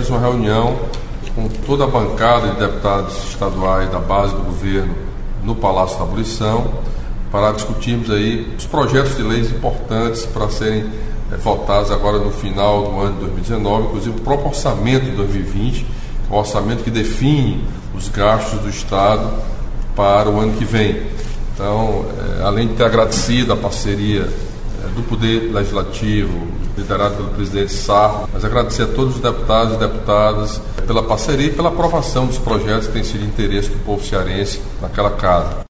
tivemos uma reunião com toda a bancada de deputados estaduais da base do governo no Palácio da Abolição para discutirmos aí os projetos de leis importantes para serem votados agora no final do ano de 2019, inclusive o próprio orçamento de 2020, que é um orçamento que define os gastos do Estado para o ano que vem. Então, além de ter agradecido a parceria do Poder Legislativo, liderado pelo presidente Sarro, mas agradecer a todos os deputados e deputadas pela parceria e pela aprovação dos projetos que têm sido de interesse do povo cearense naquela casa.